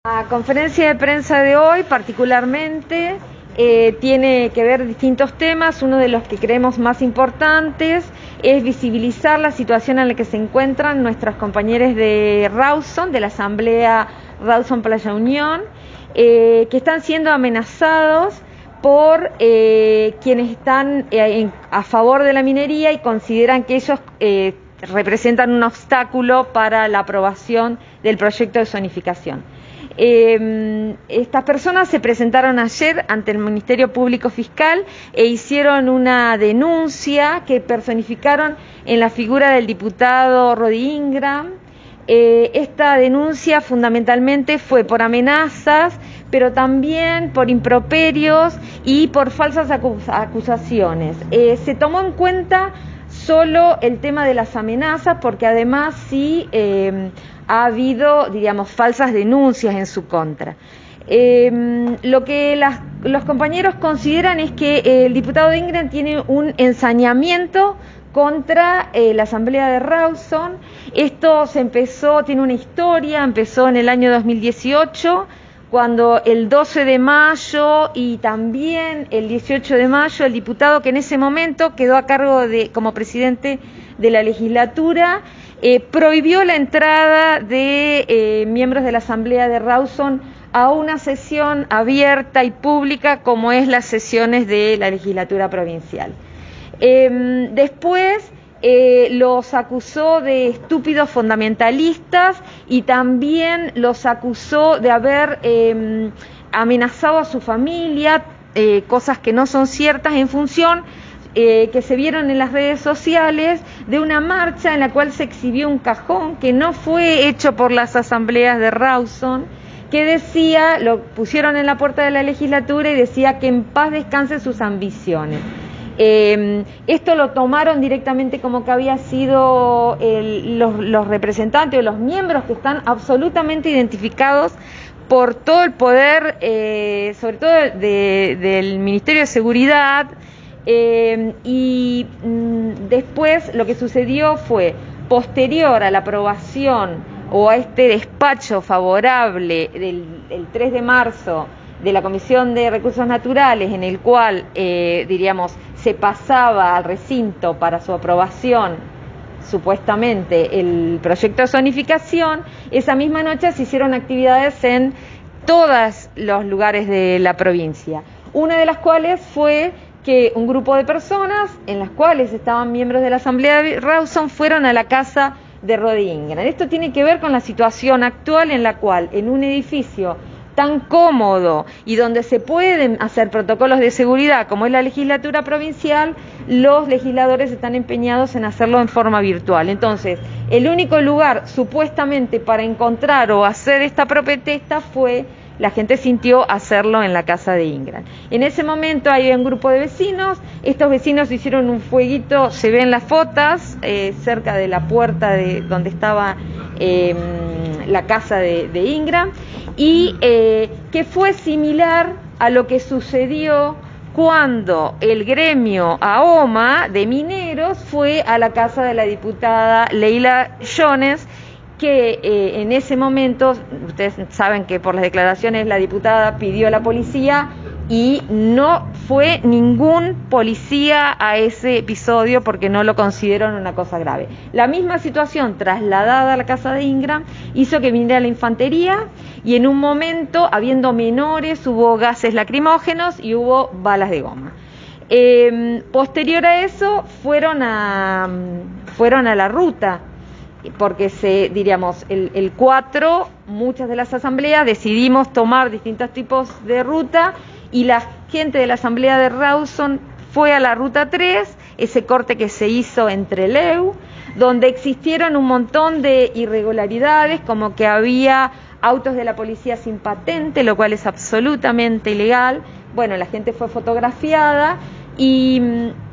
La conferencia de prensa de hoy particularmente tiene que ver distintos temas. Uno de los que creemos más importantes es visibilizar la situación en la que se encuentran nuestros compañeros de Rawson, de la Asamblea Rawson Playa Unión, que están siendo amenazados por quienes están a favor de la minería y consideran que ellos representan un obstáculo para la aprobación del proyecto de zonificación. Estas personas se presentaron ayer ante el Ministerio Público Fiscal e hicieron una denuncia que personificaron en la figura del diputado Rodi Ingram. Esta denuncia fundamentalmente fue por amenazas, pero también por improperios y por falsas acusaciones. Se tomó en cuenta solo el tema de las amenazas, porque además sí ha habido, digamos, falsas denuncias en su contra. Lo que los compañeros consideran es que el diputado Ingram tiene un ensañamiento contra la Asamblea de Rawson. Esto tiene una historia, empezó en el año 2018, cuando el 12 de mayo y también el 18 de mayo, el diputado que en ese momento quedó a cargo como presidente de la legislatura, prohibió la entrada de miembros de la Asamblea de Rawson a una sesión abierta y pública como es las sesiones de la legislatura provincial. Después los acusó de estúpidos fundamentalistas y también los acusó de haber amenazado a su familia, cosas que no son ciertas en función que se vieron en las redes sociales de una marcha en la cual se exhibió un cajón que no fue hecho por las asambleas de Rawson, que decía, lo pusieron en la puerta de la legislatura y decía que en paz descansen sus ambiciones. Esto lo tomaron directamente como que había sido los representantes o los miembros que están absolutamente identificados por todo el poder, sobre todo del Ministerio de Seguridad, después lo que sucedió fue, posterior a la aprobación o a este despacho favorable del 3 de marzo de la Comisión de Recursos Naturales, en el cual, diríamos, se pasaba al recinto para su aprobación, supuestamente, el proyecto de zonificación, esa misma noche se hicieron actividades en todos los lugares de la provincia, una de las cuales fue que un grupo de personas, en las cuales estaban miembros de la Asamblea de Rawson, fueron a la casa de Rodi Ingram. Esto tiene que ver con la situación actual en la cual, en un edificio tan cómodo y donde se pueden hacer protocolos de seguridad como es la legislatura provincial, los legisladores están empeñados en hacerlo en forma virtual. Entonces, el único lugar supuestamente para encontrar o hacer esta protesta la gente sintió hacerlo en la casa de Ingram. En ese momento había un grupo de vecinos, estos vecinos hicieron un fueguito, se ven las fotos, cerca de la puerta de donde estaba la casa de Ingram, y que fue similar a lo que sucedió cuando el gremio AOMA de mineros fue a la casa de la diputada Leila Jones, que en ese momento, ustedes saben que por las declaraciones la diputada pidió a la policía y no fue ningún policía a ese episodio porque no lo consideraron una cosa grave. La misma situación trasladada a la casa de Ingram hizo que viniera la infantería y en un momento, habiendo menores, hubo gases lacrimógenos y hubo balas de goma. Posterior a eso fueron a la ruta, porque diríamos, el 4, muchas de las asambleas decidimos tomar distintos tipos de ruta y la gente de la asamblea de Rawson fue a la ruta 3, ese corte que se hizo entre Leu, donde existieron un montón de irregularidades, como que había autos de la policía sin patente, lo cual es absolutamente ilegal. Bueno, la gente fue fotografiada y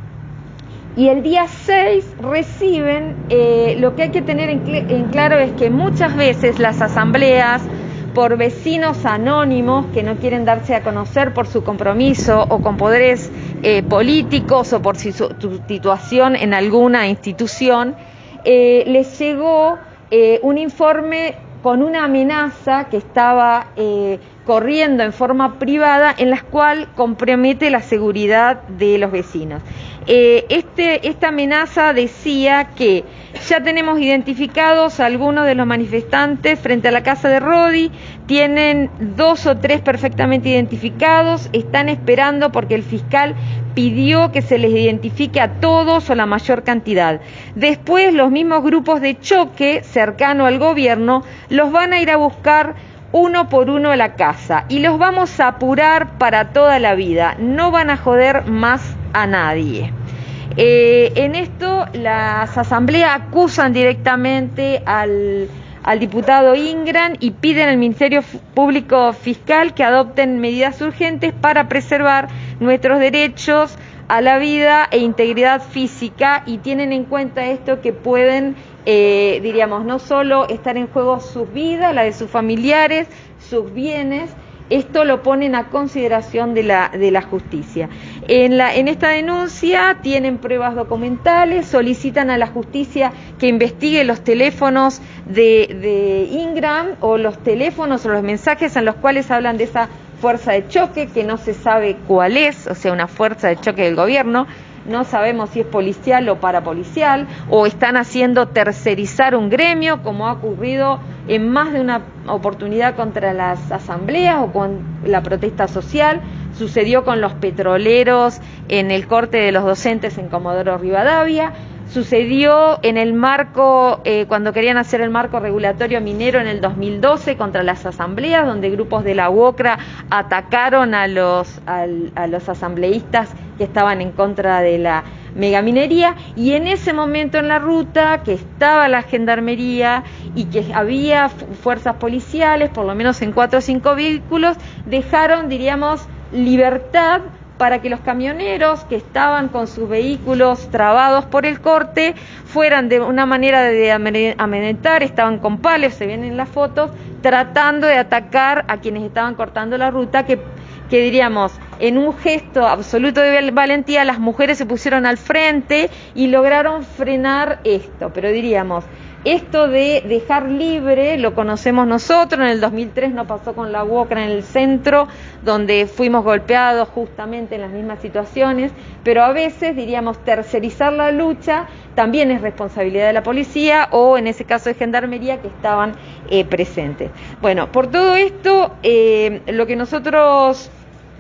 el día 6 reciben, lo que hay que tener en claro es que muchas veces las asambleas, por vecinos anónimos que no quieren darse a conocer por su compromiso o con poderes políticos o por su situación en alguna institución, les llegó un informe con una amenaza que estaba corriendo en forma privada, en la cual compromete la seguridad de los vecinos. Esta amenaza decía que ya tenemos identificados a algunos de los manifestantes frente a la casa de Rodi, tienen 2 o 3 perfectamente identificados, están esperando porque el fiscal pidió que se les identifique a todos o la mayor cantidad. Después los mismos grupos de choque cercano al gobierno los van a ir a buscar uno por uno a la casa y los vamos a apurar para toda la vida, no van a joder más a nadie. En esto las asambleas acusan directamente al diputado Ingram y piden al Ministerio Público Fiscal que adopten medidas urgentes para preservar nuestros derechos a la vida e integridad física, y tienen en cuenta esto que pueden, diríamos, no solo estar en juego sus vidas, la de sus familiares, sus bienes. Esto lo ponen a consideración de la justicia. En esta denuncia tienen pruebas documentales, solicitan a la justicia que investigue los teléfonos de Ingram, o los teléfonos o los mensajes en los cuales hablan de esa fuerza de choque, que no se sabe cuál es, o sea, una fuerza de choque del gobierno. No sabemos si es policial o parapolicial, o están haciendo tercerizar un gremio, como ha ocurrido en más de una oportunidad contra las asambleas o con la protesta social. Sucedió con los petroleros en el corte de los docentes en Comodoro Rivadavia. Sucedió en el marco, cuando querían hacer el marco regulatorio minero en el 2012 contra las asambleas, donde grupos de la UOCRA atacaron a los asambleístas que estaban en contra de la megaminería, y en ese momento en la ruta que estaba la gendarmería y que había fuerzas policiales, por lo menos en 4 o 5 vehículos, dejaron, diríamos, libertad para que los camioneros que estaban con sus vehículos trabados por el corte fueran de una manera de amedrentar, estaban con palos, se ven en las fotos, tratando de atacar a quienes estaban cortando la ruta, que diríamos, en un gesto absoluto de valentía, las mujeres se pusieron al frente y lograron frenar esto. Pero diríamos, esto de dejar libre lo conocemos nosotros. En el 2003 nos pasó con la UOCRA en el centro, donde fuimos golpeados justamente en las mismas situaciones, pero a veces, diríamos, tercerizar la lucha también es responsabilidad de la policía, o en ese caso de gendarmería, que estaban presentes. Bueno, por todo esto, lo que nosotros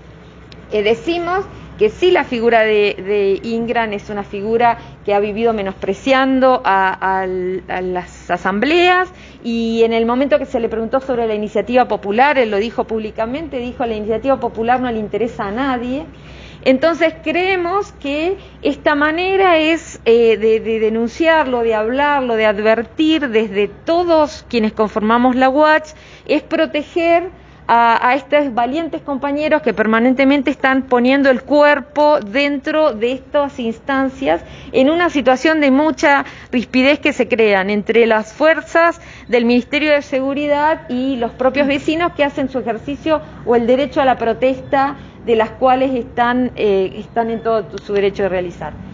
decimos que sí, la figura de Ingram es una figura que ha vivido menospreciando a las asambleas, y en el momento que se le preguntó sobre la iniciativa popular, él lo dijo públicamente, dijo: la iniciativa popular no le interesa a nadie. Entonces creemos que esta manera es de denunciarlo, de hablarlo, de advertir desde todos quienes conformamos la UACH, es proteger a estos valientes compañeros que permanentemente están poniendo el cuerpo dentro de estas instancias, en una situación de mucha rispidez que se crean entre las fuerzas del Ministerio de Seguridad y los propios vecinos que hacen su ejercicio o el derecho a la protesta, de las cuales están en todo su derecho de realizar.